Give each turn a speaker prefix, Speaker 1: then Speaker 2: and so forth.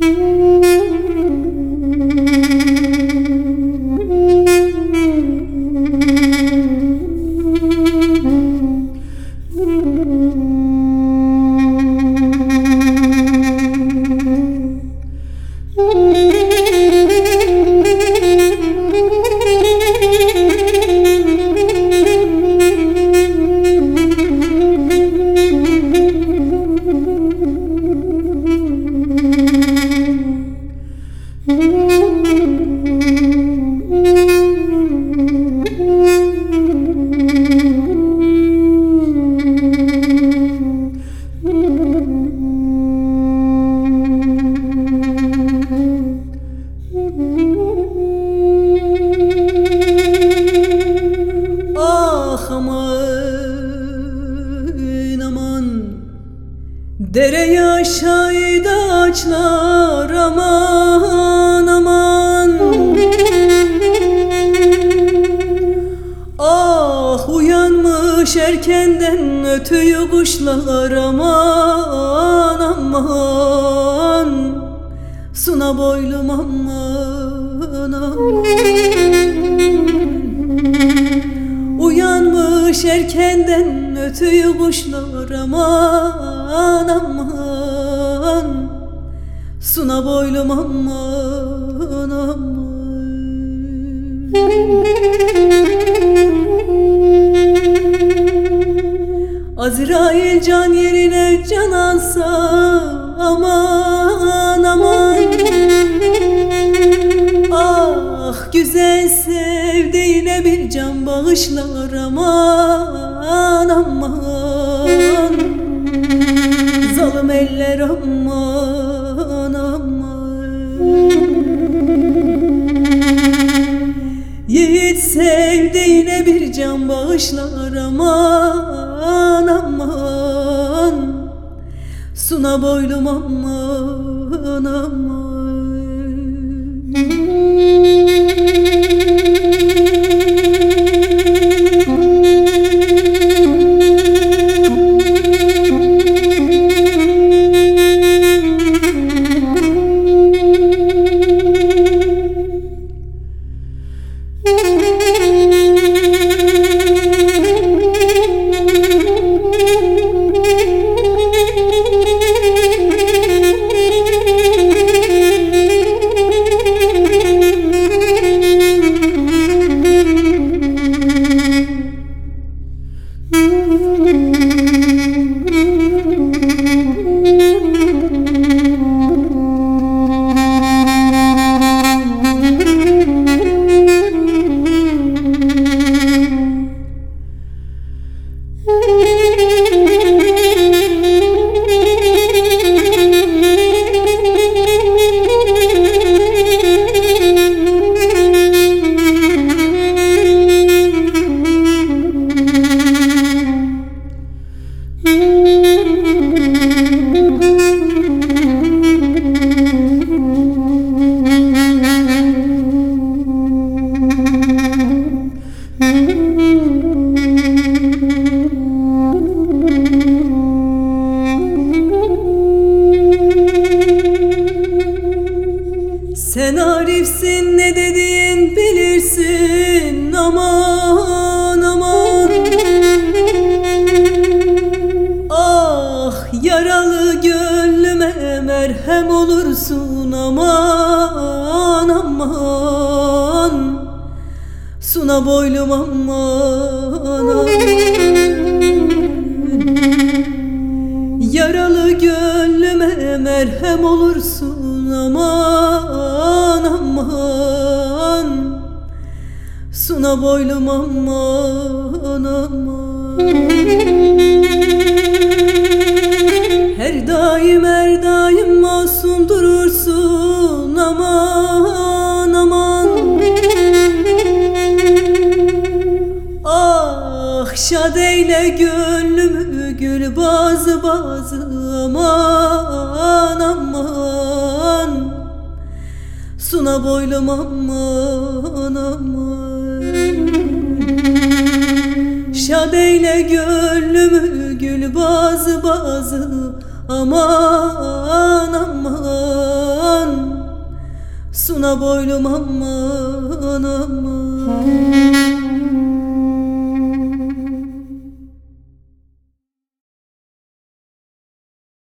Speaker 1: Dere yaşaydı ağaçlar aman aman. Ah uyanmış erkenden ötüyor kuşlar aman aman. Suna boylum aman aman. Uyanmış erkenden ötüyor kuşlar aman aman. Suna boylum aman aman. Azrail can yerine can alsa aman aman. Ah güzel sevdiğine bir can bağışlar aman aman. Zalim eller aman aman. Yiğit sevdiğine bir can bağışlar aman aman. Suna boylum aman aman. Sen arifsin, ne dediğin bilirsin aman aman. Ah yaralı gönlüme merhem olursun aman aman. Suna boylum aman aman. Yaralı gönlüme merhem olursun aman aman. Suna boylum aman aman. Her daim masum durursun aman aman. Ah şad eyle gönlümü gül bazı aman aman. Suna boylum aman aman. Şad eyle gönlümü gül bazı aman aman. Suna boylum aman aman.